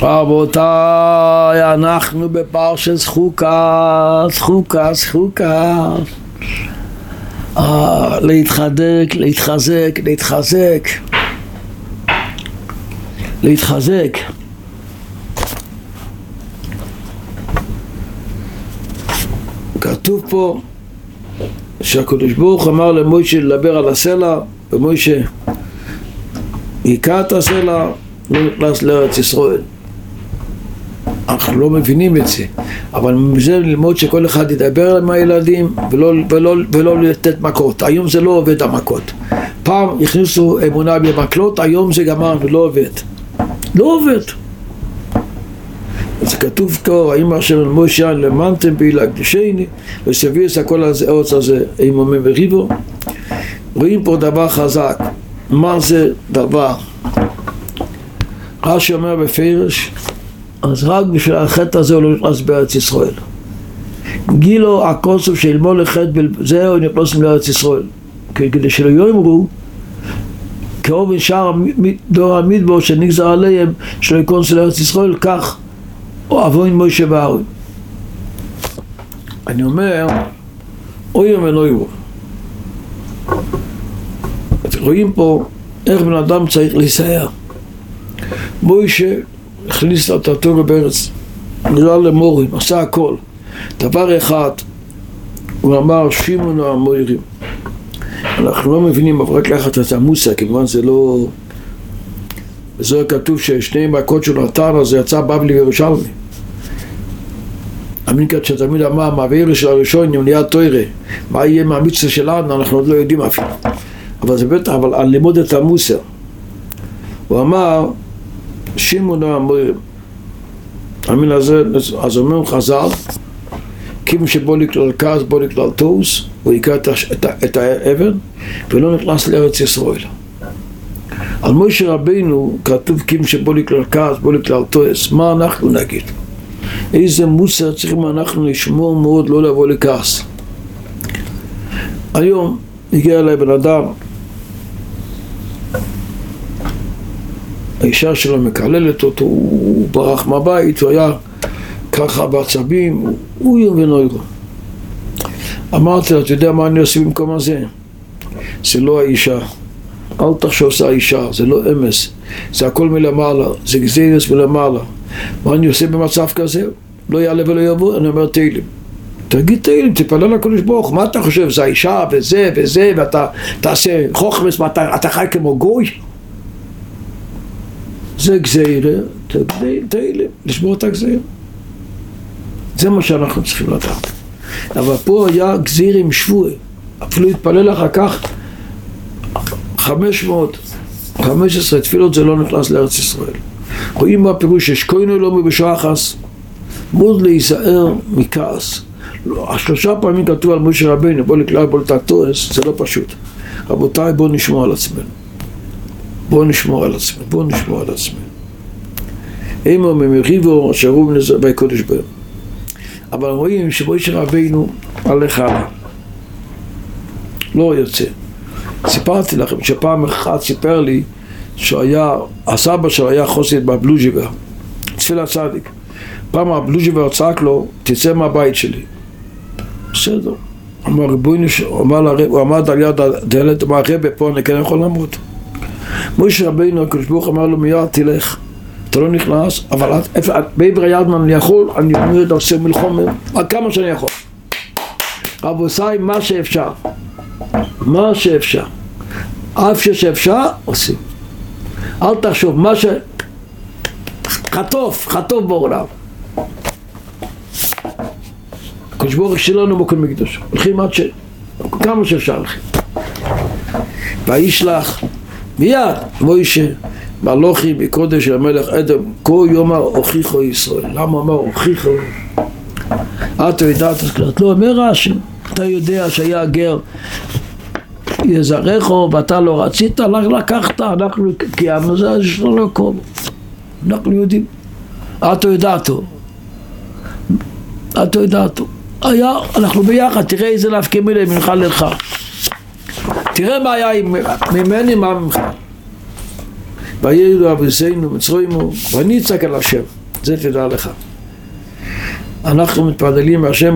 רבותיי, אנחנו בפרשת חוקת. להתחזק. כתוב פה שהקדוש ברוך אמר למוישה לדבר על הסלע, ומוישה היכה את הסלע, לא נכנס לארץ ישראל. אנחנו לא מבינים את זה, אבל מזה ללמוד שכל אחד ידבר עם הילדים ולא לתת מכות. היום זה לא עובד המכות. פעם הכניסו אמונה במקלות, היום זה גמר ולא עובד. לא עובד. אז כתוב כבר, האמר של משה למנתם בי להקדישני וסביס הכל הארץ הזה אימומים וריבו. רואים פה דבר חזק. מה זה דבר? רש"י אומר בפרש, אז רק בשביל החטא הזה הוא לא נכנס בארץ ישראל. גילו הכוסף שילמוד לחטא בזה הוא נכנס לארץ ישראל. כדי שלא יאמרו כאובן שער דור המדבר שנגזר עליהם שלא יכנס לארץ ישראל, כך אבוין משה ואהרון. אני אומר אוי ונוירו. רואים פה איך בן אדם צריך להישאר. משה הכניס את התורה בארץ, נראה למורים, עשה הכל. דבר אחד, הוא אמר שימונו המוירים. אנחנו לא מבינים, אבל רק לקחת את המוסה, כמובן זה לא... וזה כתוב ששני מכות של נתן, אז זה יצא בבלי וירושלמי. המינקת שתמיד אמר, מהוויר של הראשון, אם נהיה תורה, מה יהיה מהמצווה שלנו, אנחנו עוד לא יודעים אפילו. אבל זה בטח, אבל על לימוד את המוסה. הוא אמר, שימונו המוירים. המין הזה, אז אומרים חז"ל, כיוון שבו לכלל כעס, בו לכלל תוס, הוא יקרא את האבן, ולא נכנס לארץ ישראל. על משה רבינו כתוב כיוון שבו לכלל כעס, בו לכלל תוס, מה אנחנו נגיד? איזה מוסר צריכים אנחנו לשמור מאוד לא לבוא לכעס. היום הגיע אליי בן אדם, האישה שלו מקללת אותו, הוא ברח מהבית, הוא היה ככה בעצבים, הוא יום ונוירו. אמרתי לה, אתה יודע מה אני עושה במקום הזה? זה לא האישה, אל תחשוב שזה האישה, זה לא אמס, זה הכל מלמעלה, זה גזירס מלמעלה. מה אני עושה במצב כזה? לא יעלה ולא יבוא, אני אומר תהילים. תגיד תהילים, תפלל לקדוש ברוך הוא, מה אתה חושב? זה האישה וזה, ואתה תעשה חוכמס, אתה חי כמו גוי? זה גזירה, תהילים, לשמור את הגזירה. זה מה שאנחנו צריכים לדעת. אבל פה היה גזיר עם שבוע, אפילו התפלל אחר כך 515 תפילות, זה לא נכנס לארץ ישראל. רואים מה פירוש ששכוינו לא מבשחס, מאוד להיזהר מכעס. השלושה פעמים כתוב על משה רבינו, בוא לכלל בוא לתתועס, זה לא פשוט. רבותיי, בואו נשמור על עצמנו. בואו נשמור על עצמנו. אימו ממריבו שרו בנזבי קודש בהם. אבל רואים שמשה רבינו הלך הלאה. לא יוצא. סיפרתי לכם שפעם אחת סיפר לי הסבא שלו היה חוסד בבלוז'יבר, תפילה צדיק. פעם הבלוז'יבר צעק לו, תצא מהבית שלי. בסדר. אמר ריבונו, הוא עמד על יד הדלת, אמר רבי פה אני כן יכול למות. משה רבינו הקדוש ברוך אמר לו מיד תלך, אתה לא נכנס, אבל בעבר הידמן אני יכול, אני אומר לעשות מלחומה, כמה שאני יכול. רבותיי, מה שאפשר, אף שאפשר, עושים. אל תחשוב, חטוף בעולם. הקדוש ברוך שלנו מקום מקדוש, הולכים עד כמה שאפשר הולכים. וישלח מיד מוישה מלאכים מקודש של המלך אדם, כה יאמר הוכיחו ישראל. למה אמר הוכיחו? אתה יודעת, לא אומר רש"י, אתה יודע שהיה גר יזרחו ואתה לא רצית, לקחת, אנחנו קיימנו זה, יש לנו מקום, אנחנו יודעים. אתה יודעתו, היה, אנחנו ביחד, תראה איזה להפקים אליהם ממך ללך, תראה מה היה ממני, מה ממך. וירדו אבותינו מצרימו ונצעק אל השם. זה תדע לך. אנחנו מתפללים השם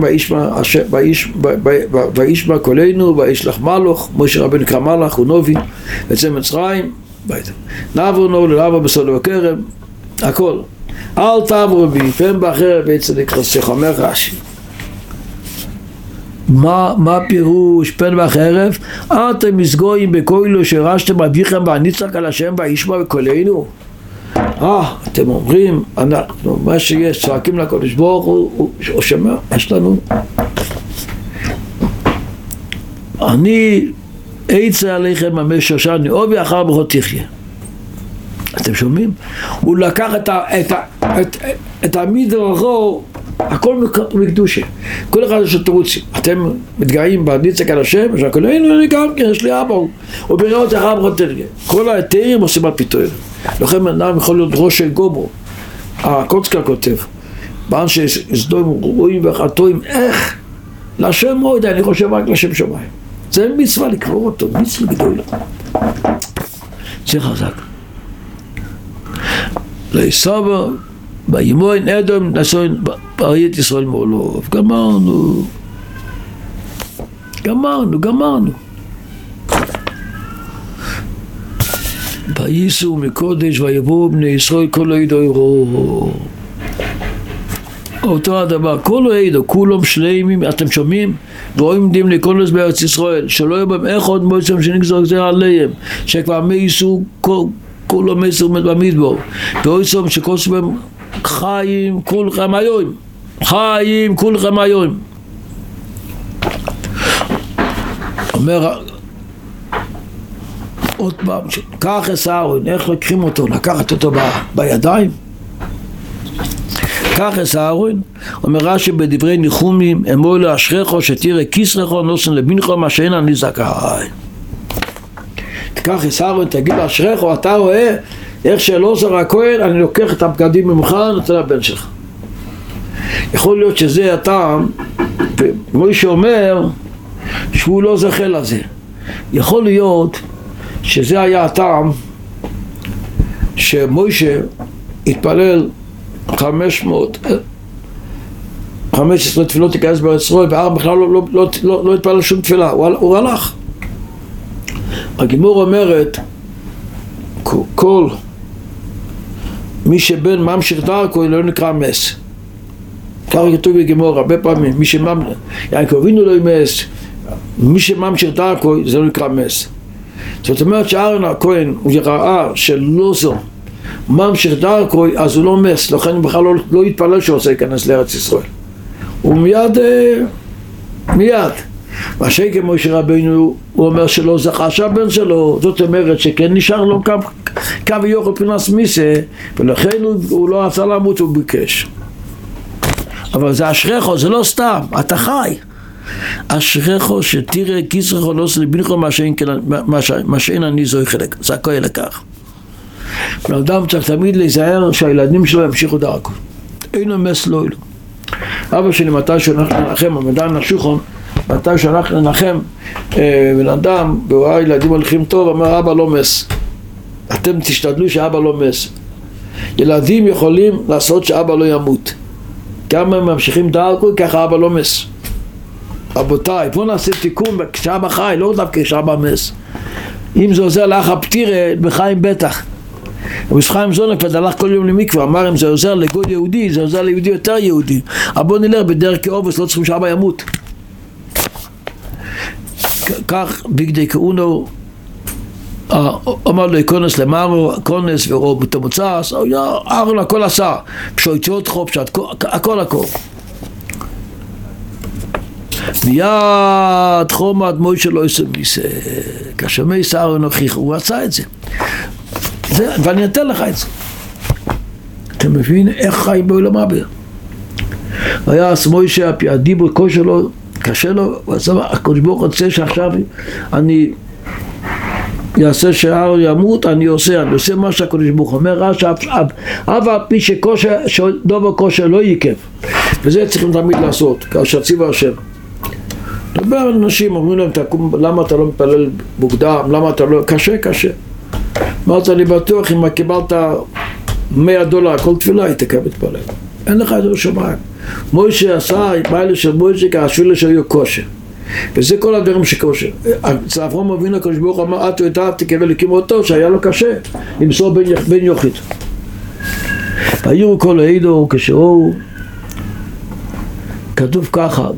וישמע קולנו וישלח מלאך, משה רבנו נקרא מלאך, הוא נובי, יצא מצרים, ביתה. נעבור נור ללעבור בסוד ובכרם, הכל. אל תעברו בי, פן בחרב בצדיק חסך, אומר רש"י. מה פירוש פן בחרב? אתם מסגויים בקולו שרשתם אביכם והנצעק על השם וישמע קולנו. אתם אומרים, אנחנו, מה שיש, צועקים לקדוש ברוך הוא שומע, יש לנו. אני אצא עליכם במשך שנה, אובי אחר בכל תחיה. אתם שומעים? הוא לקח את המדרחו, הכל מקדושה. כל אחד יש תירוצים. אתם מתגאים בנצעק על השם, אני גם כן, יש לי אבא. הוא בראה אותי אחר בכל תחיה. כל היתרים עושים על פיתוי. לכן אדם יכול להיות ראש של גומו. הקוצקה כותב, באן שסדוים רואים וחטואים, איך? לשם מאוד, אני חושב רק לשם שמיים. זה מצווה לקבור אותו, מצווה גדולה. זה חזק. לעשו בימוין אדום נסוין בראית ישראל מעולו. גמרנו. וייסעו מקודש ויבואו בני ישראל כל העדו יראו. אותו הדבר, כל העדו, כולם שלמים, אתם שומעים? ורואים דין לקודש בארץ ישראל, שלא יהיה בהם איך עוד מועצם שנגזור גזר עליהם, שכבר מייסעו כולם מייסעו במדבור, ואויסום שכוסו בהם חיים כולכם היום. אומר עוד פעם, קח את אהרון, איך לוקחים אותו? לקחת אותו בידיים? קח את אהרון, אומר רש"י בדברי ניחומים, אמור לו אשריך שתראה כיסרך נוסן לבנך מה שאין אני זכאי. תקח את אהרון, תגיד לו אשריך, אתה רואה איך שלא זר הכהן, אני לוקח את הבגדים ממך, נותן לבן שלך. יכול להיות שזה הטעם, ומשה אומר שהוא לא זכה לזה. יכול להיות שזה היה הטעם שמשה התפלל 15 תפילות תיכנס בארץ ישראל, והר בכלל לא התפלל שום תפילה, הוא הלך. הגימור אומרת, כל מי שבן ממשיך דרכו לא נקרא מס. ככה כתוב בגימור הרבה פעמים, יעקב אבינו לא ימס, מי שממשיך דרכו זה לא נקרא מס. זאת אומרת שאהרון הכהן הוא ראה שלא זו ממשיך דרכו, אז הוא לא מס, לכן הוא בכלל לא יתפלל שהוא רוצה להיכנס לארץ ישראל. הוא מיד מה שכן משה רבינו הוא אומר שלא זכה שהבן שלו, זאת אומרת שכן נשאר לו קו יוכל פרנס מיסה, ולכן הוא לא רצה למות, הוא ביקש. אבל זה אשריך, זה לא סתם, אתה חי. אשריך שתראה כיסרך נוסן לבנך מה שאין אני זכאי לכך. האדם צריך תמיד להיזהר שהילדים שלו ימשיכו דרכו. אין מס לא אלו. אבא שלי מתי שהלך לנחם, המדען השולחן, מתי שהלך לנחם בן אדם והוא ראה ילדים הולכים טוב, אמר אבא לא מס. אתם תשתדלו שאבא לא מס. ילדים יכולים לעשות שאבא לא ימות. כמה הם ממשיכים דרכו, ככה אבא לא מס. רבותיי, בואו נעשה תיקון כשאבא חי, לא דווקא כשאבא מס. אם זה עוזר לאח הפטירה, בחיים בטח. רבי חיים זונק הלך כל יום למקווה, אמר אם זה עוזר לגוי יהודי, זה עוזר ליהודי יותר יהודי. אבל בוא נלך בדרך כאובס, לא צריכים שאבא ימות. כך בגדי כאונו, אמר לו כונס למרו, כונס ורוב בתמוצס, אהרון הכל עשה, פשוטיות חופשת, הכל. מיד חומד מוישה לא יסו מיסה, כאשר מייסה אהרון הוכיח, הוא רצה את זה. ואני אתן לך את זה. אתה מבין איך חיים בעולם הבא? היה מוישה, הדיבור קשה לו, קשה לו, הקדוש ברוך הוא רוצה שעכשיו אני יעשה שהאהרון ימות, אני עושה מה שהקדוש ברוך הוא אומר, אבל פי שדובר קשה לא ייקב, וזה צריכים תמיד לעשות, כאשר ציווה השם. דבר על אנשים, אומרים להם, למה אתה לא מתפלל מוקדם, למה אתה לא, קשה. אמרת, אני בטוח אם קיבלת $100 כל תפילה, היא תקבל תפלל. אין לך את זה בשמיים. מוישה עשה, בעלה של מוישה כאשווילה שהיו כושר. וזה כל הדברים שכושר. אצל אברהם אבינו הקדוש ברוך הוא אמר, את ואתה תקרא לקים אותו, שהיה לו קשה למסור בן יחיד. ויראו כל העדו כשראו, כתוב ככה,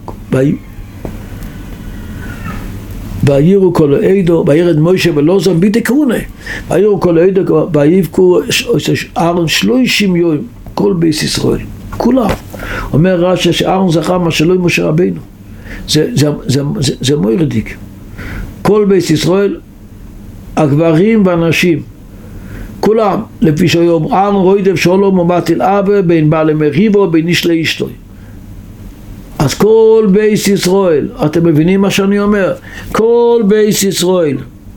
ויראו כל העדו, וירד מוישה ולוזר בידי קרונה. ויראו כל העדו, ויבכו אהרון 30 יום, כל בית ישראל, כולם. אומר רש"י שאהרון זכה מה שלא עם משה רבינו. זה מוירדיק. כל בית ישראל, הגברים והנשים, כולם, לפי שהיום אהרון רוידב שולם ומטיל אבא בין בעל מריבו בין איש לאשתו. אז כל בית ישראל, אתם מבינים מה שאני אומר? כל בית ישראל.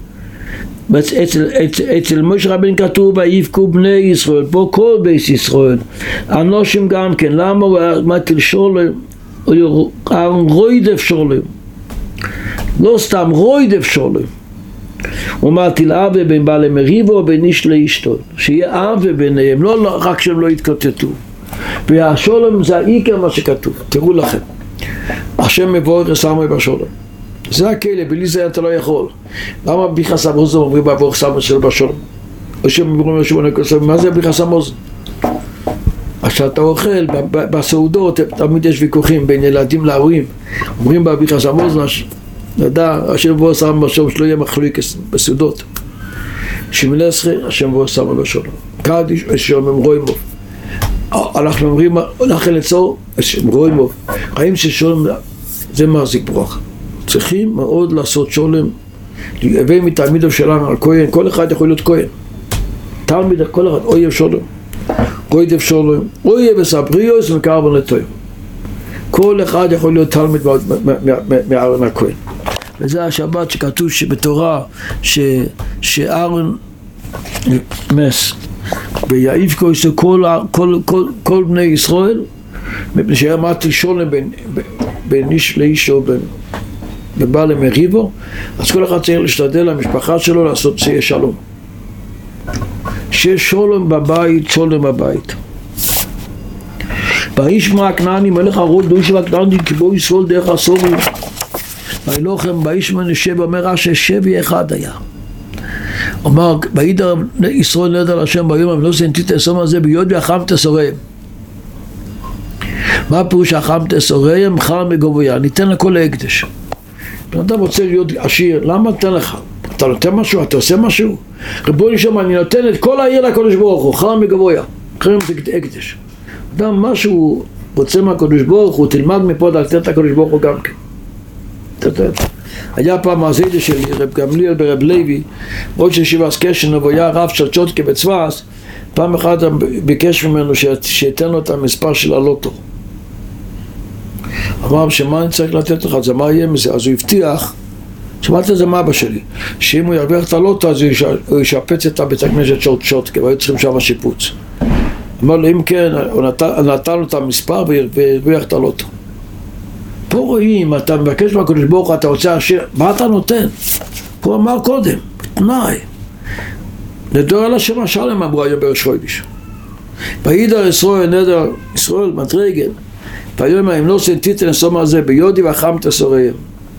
אצל משה רבינו כתוב ויבכו בני ישראל, פה כל בית ישראל. אנשים גם כן, למה הוא מטיל שולם? אהרון רוידב שולם, לא סתם רוידב שולם. הוא מטיל אבא בין בעלי מריבו בין איש לאשתו, שיהיה אבא ביניהם, לא רק שהם לא יתקוטטו. והשולם זה העיקר מה שכתוב. תראו לכם, השם מבורך שמו בשולם, זה הכלא, בלי זה אתה לא יכול. למה ביחס המוזן אומרים מבורך שמו של בשולם? או שאומרים מה זה ביחס המוזן? כשאתה אוכל בסעודות תמיד יש ויכוחים בין ילדים להורים, אומרים ביחס המוזן נדע השם מבורך שמו בשולם, שלא יהיה מחלוקת בסעודות. שמלסחי השם מבורך שמו בשולם, קדיש שאומרים רוימוב. אנחנו אומרים, לכן לצור, רוימוב, חיים ששולם זה מחזיק ברוך. צריכים מאוד לעשות שולם, להביא מתלמידו שלנו על כהן, כל אחד יכול להיות כהן. תלמיד, כל אחד, אויב שולם, רוידב שולם, אויב וסבריוס ומקרבן לתויר. כל אחד יכול להיות תלמיד מארון הכהן. וזה השבת שכתוב שבתורה, שארון מס, ויעיבכו כל בני ישראל, מפני שאמרתי שולם בין איש לאיש או בין בעל מריבו, אז כל אחד צריך להשתדל למשפחה שלו לעשות שיהיה שלום. שיהיה שולם בבית, שולם בבית. וישמע הכנעני מלך הרוד דוישב הכנעני כבוא ישראל דרך הסורים. וילוחם וישמע נשב, אומר רש"י שבי אחד היה. אומר, וידר ישראל נדר השם ביום המלוא סנטית הסום הזה ביוד והחמת סוריהם. מה פירוש החמת סוריהם? חר מגבויה, ניתן לכל ההקדש. בן אדם רוצה להיות עשיר, למה נתן לך? אתה נותן משהו? אתה עושה משהו? ריבונו של עולם, אני נותן את כל העיר לקדוש ברוך הוא, חר מגבויה, חרם זה הקדש. אדם משהו רוצה מהקדוש ברוך הוא, תלמד מפה לתת לקדוש ברוך הוא גם כן. היה פעם הזידה של רב גמליאל ברב לוי, ראש ישיבת קשן, והיה רב של צ'ודקה בצפת, פעם אחת ביקש ממנו שייתן לו את המספר של הלוטו. אמר שמה אני צריך לתת לך, זה מה יהיה מזה? אז הוא הבטיח, שמעת את זה מאבא שלי, שאם הוא ירוויח את הלוטו אז הוא ישפץ את בית הכנסת של צ'ודקה, והיו צריכים שם שיפוץ. אמר לו אם כן, הוא נתן לו את המספר והרוויח את הלוטו. פה רואים, אתה מבקש מהקדוש ברוך הוא, אתה רוצה עשיר, מה אתה נותן? פה אמר קודם, תנאי. נדור על השם השלם אמרו היום בראש חודש. וידר ישראל נדר, ישראל מדרגל, ויאמר אם לא סנטיתן הסום הזה ביודי וחמת סוריהם.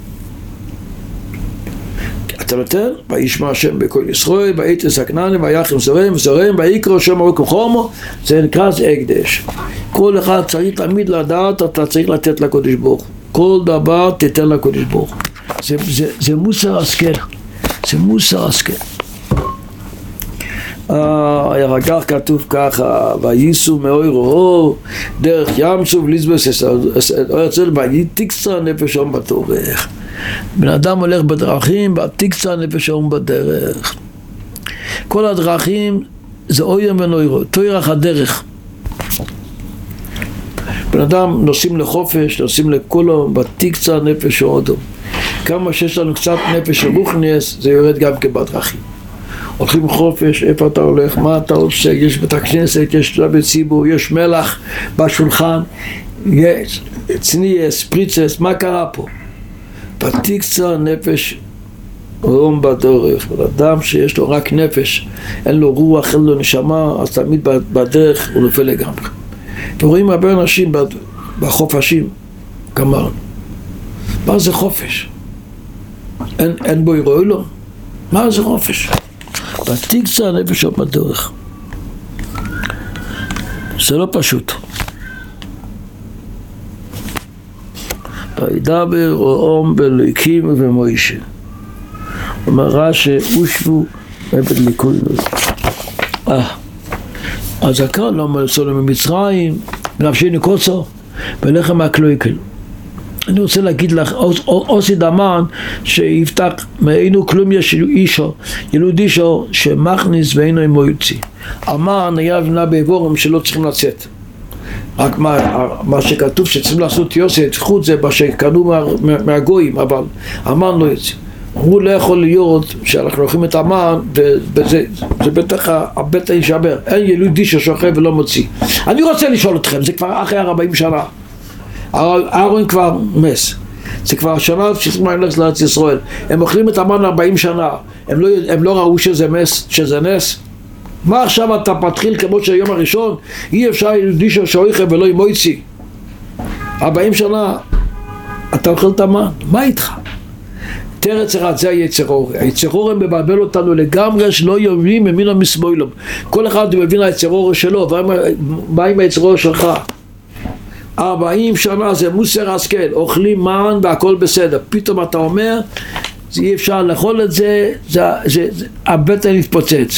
אתה נותן? וישמע השם בכל ישראל, ויתס הכנעני, ויחם סוריהם, וסוריהם, ויקרא שם ארוך חומו, זה נקרא זה הקדש. כל אחד צריך תמיד לדעת, אתה צריך לתת לקדוש ברוך הוא. כל דבר תתן לקדוש ברוך הוא. זה מוסר השכל. זה מוסר השכל. אחר כך כתוב ככה, וייסעו מאוירו דרך ים סוף ליזבס ותקצר נפש הום בתורך. בן אדם הולך בדרכים ותקצר נפש הום בדרך. כל הדרכים זה אויר ונוירו, תוירח הדרך. בן אדם נוסעים לחופש, נוסעים לכולו, ותקצר נפש הודו. כמה שיש לנו קצת נפש רוחניאס, זה יורד גם כבדרכים. הולכים חופש, איפה אתה הולך, מה אתה עושה, יש בית הכנסת, יש בית ציבור, יש מלח בשולחן, יש צניאס, פריצס, מה קרה פה? ותקצר נפש רום בדרך. אדם שיש לו רק נפש, אין לו רוח, אין לו נשמה, אז תמיד בדרך הוא נופל לגמרי. אתם רואים הרבה אנשים בחופשים, גמרנו. מה זה חופש? אין בו ירואי לו? מה זה חופש? ותקצה הנפש עוד בדרך. זה לא פשוט. וידבר אום באלוהים ובמוישה. אומר רש"י, הושבו עבד ליקוי. אז הקרא לא אומר לצאנו ממצרים, ונפשנו קוצר, ולחם מהקלויקל. אני רוצה להגיד לך, עושי דמן שיפתח, מאינו כלום יש אישו, ילוד אישו שמכניס ואינו אימו יוציא. המן היה לבנה בעבורם שלא צריכים לצאת. רק מה שכתוב שצריכים לעשות יוסף, חוץ זה מה שקנו מהגויים, אבל המן לא יוצא. הוא לא יכול להיות שאנחנו הולכים את המן, וזה בטח הבטן יישבר. אין ילוד אישו שוכב ולא מוציא. אני רוצה לשאול אתכם, זה כבר אחרי 40 שנה. אהרון כבר מס, זה כבר השנה שצריכים ללכת לארץ ישראל. הם אוכלים את המן 40 שנה, הם לא ראו שזה מס, שזה נס. מה עכשיו אתה מתחיל כמו שהיום הראשון? אי אפשר יהודי שאויכה ולא ימויצי. 40 שנה אתה אוכל את המן, מה איתך? תרץ אחד, זה היצרור. היצרור מבלבל אותנו לגמרי שלא יובים ממינו משמאלם. כל אחד מבין היצרור שלו, ומה עם היצרור שלך? 40 שנה זה מוסר השכל, אוכלים מן והכל בסדר. פתאום אתה אומר, אי אפשר לאכול את זה, הבטן יתפוצץ.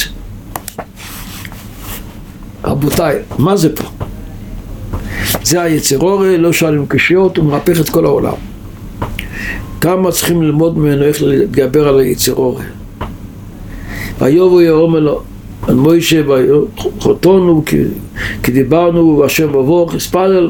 רבותיי, מה זה פה? זה היצרור, לא שואלים קשיות, הוא מרפך את כל העולם. כמה צריכים ללמוד ממנו איך להתגבר על היצרור. ויובו יאמר לו, על מוישה חותנו כי דיברנו והשם בבוך הספלל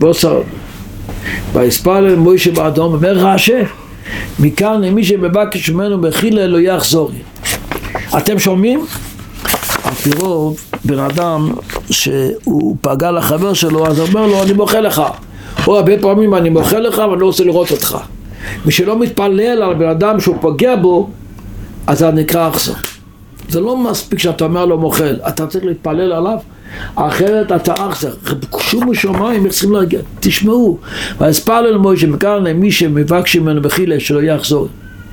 והספלל מוישה באדום. אומר רש"י, מכאן למי שמבקש ממנו בחילה לא יחזור. אתם שומעים? על רוב בן אדם שהוא פגע לחבר שלו, אז אומר לו אני מוחה לך, או הרבה פעמים אני מוחה לך ואני לא רוצה לראות אותך. מי שלא מתפלל על בן אדם שהוא פוגע בו, אז זה נקרא אכזר. זה לא מספיק שאתה אומר לו מוכל, אתה צריך להתפלל עליו, אחרת אתה אכזר. שומו שמיים, איך צריכים להגיע? תשמעו, והספלל מוישה מכאן למי שמבקש ממנו בחילה שלא יחזור.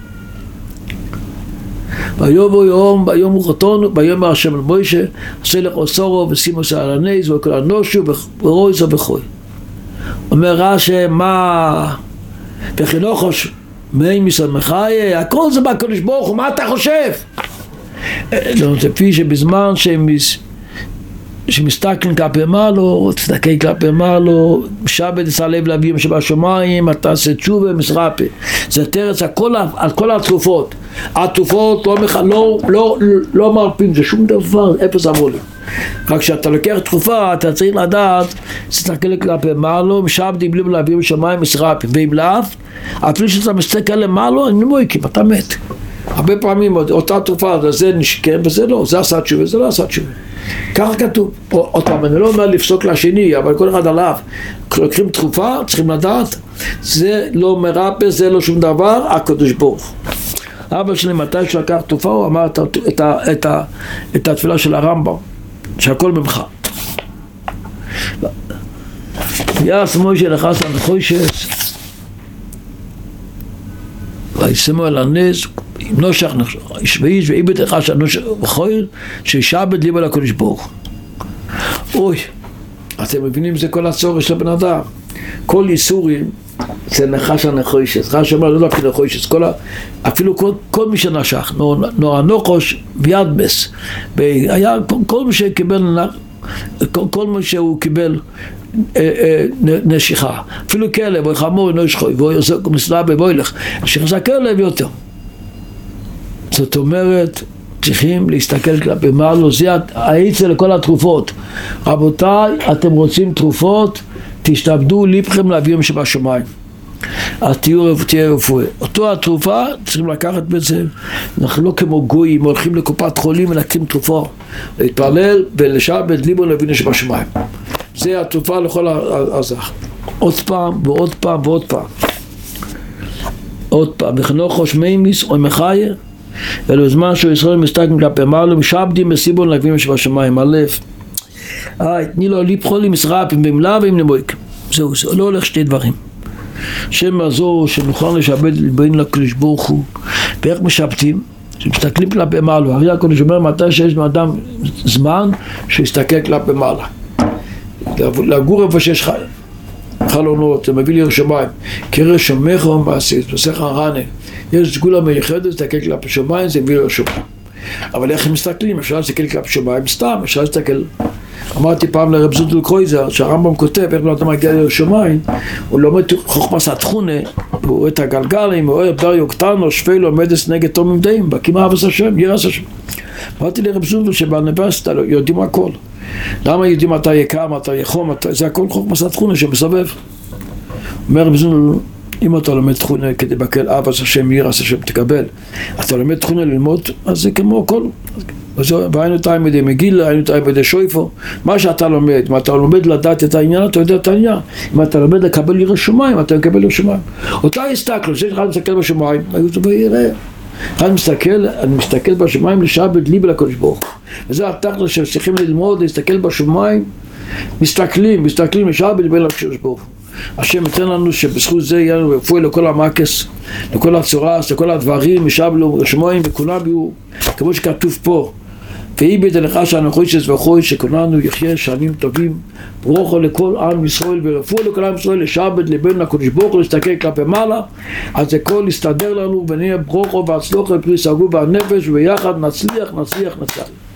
ויובו יום, ביום וחותנו, ביום השם אל מוישה, עשה לך אוסורו ושימו על הנז וכל הנושו ורויזו וכוי. אומר רש"י, מה? וחינוכוש מי מסמכי, הכל זה בקדוש ברוך הוא, מה אתה חושב? זה כפי שבזמן שמסתכלים כלפי מעלו, תסתכל כלפי מעלו, שבת יצא לב לאביהם שבשמיים, אתה עושה תשובה מסרפא. זה תרץ על כל התרופות. התרופות לא מרפאים, זה שום דבר, אפס עבורים. רק כשאתה לוקח תרופה, אתה צריך לדעת, תסתכל כלפי מעלו, משבת יבלים לאביהם בשמיים מסרפא. ואם לאו, אפילו שאתה מסתכל למעלו, אני מויקים, אתה מת. הרבה פעמים אותה תרופה, זה נשכם וזה לא, זה עשה תשובה, זה לא עשה תשובה. ככה כתוב. אותם, אני לא אומר לפסוק לשני, אבל כל אחד עליו. כשלוקחים תרופה, צריכים לדעת, זה לא מרפא, זה לא שום דבר, הקדוש ברוך. אבא שלי מתי שלקח תרופה, הוא אמר את התפילה של הרמב"ם, שהכל ממך. יעש מוישה לחס הנחושס, וישמו על הנס, אם נושך ואיש ואיבד אחד שהנושך וחויל שישעבד ליבו לקדוש ברוך. אוי, אתם מבינים זה כל הצורך של הבן אדם. כל איסורים זה נחש הנחושת. נחש אומר לא רק נחושת, אפילו כל מי שנשך, נורא נוחוש וידבס. היה כל מי שקיבל, כל מי שהוא קיבל נשיכה, אפילו כלב או חמור נושכוי ויוסק ומסלאבה ואוילך, שחזק כלב יותר. זאת אומרת, צריכים להסתכל כלפי מעלו, זה העצה לכל התרופות. רבותיי, אתם רוצים תרופות, תשתעבדו ליבכם לאביהם שבשמיים. אז תהיה רפואה. אותו התרופה, צריכים לקחת בזה, אנחנו לא כמו גויים, הולכים לקופת חולים ולקים תרופה, להתפלל ולשעבד ליבו לאביהם שבשמיים. זה התרופה לכל הזך. עוד פעם ועוד פעם ועוד פעם. עוד פעם, וחנוכוש מימיס או מחיה, אלו זמן שישראל מסתכלים כלפי מעלה, משעבדים בסיבון לגבים שבשמיים, הלב. תני לו לבחור לי מסרפים במלה ועם נמויק. זהו, זה לא הולך שתי דברים. שם הזו שנוכל לשעבד בין לקדוש ברוך הוא, ואיך משעבדים? שמסתכלים כלפי מעלה. הרי הקדוש אומר מתי שיש לאדם זמן שיסתכל כלפי מעלה. לגור איפה שיש חלונות, זה מביא לי שמיים. קרא שמך ומעשית, בסך הרענה. יש סגולה מיוחדת, להסתכל כלפי שמיים, זה מביא לי שמיים. אבל איך הם מסתכלים? אפשר להסתכל כלפי שמיים סתם, אפשר להסתכל. אמרתי פעם לרב זונטל קרויזר, שהרמב"ם כותב, איך לא אתה מגיע לשמיים, הוא לומד חוכמת התכונה, הוא רואה את הגלגלים, הוא רואה בר יוקטנו, שפל עומדס נגד תומים דעים, בקימה אבס השם, ירס השם. אמרתי לרב זונטל שבאוניברסיטה יודעים הכל. למה יודעים מתי יקר, מתי יחום, זה הכל חוכמת התכונה שמסובב. אומר רב זונטל, אם אתה לומד תכונה כדי בקל אבס השם, ירס השם, תקבל. אתה לומד תכונה ללמוד, אז זה כמו הכל. והיינו תלמידי מגילה, היינו תלמידי שויפו. מה שאתה לומד, אם אתה לומד לדעת את העניין, אתה יודע את העניין. אם אתה לומד לקבל ירא שמיים, אתה מקבל ירא שמיים. אותה הסתכלות, שיש אחד מסתכל בשמיים, היו טובה יראה. אחד אני מסתכל בשמיים לשעבד ליבי לקדוש ברוך הוא. וזה התכל'ס שצריכים ללמוד, להסתכל בשמיים, מסתכלים לשעבד בין לקדוש ברוך הוא. השם ייתן לנו שבזכות זה יהיה לנו רפואה לכל המקס, לכל הצורס, לכל הדברים, ישבלו שמיים וכולם יהיו, כמו שכתוב פה, ואיבד אליך שהנחוישס וחויש שכולנו יחיה שנים טובים, ברוכו לכל עם ישראל ורפואה לכל עם ישראל, לשעבד לבין הקדוש ברוך הוא, להסתכל כלפי מעלה, אז הכל יסתדר לנו ונהיה ברוכו והצלוחו פרי סגור והנפש, ויחד נצליח.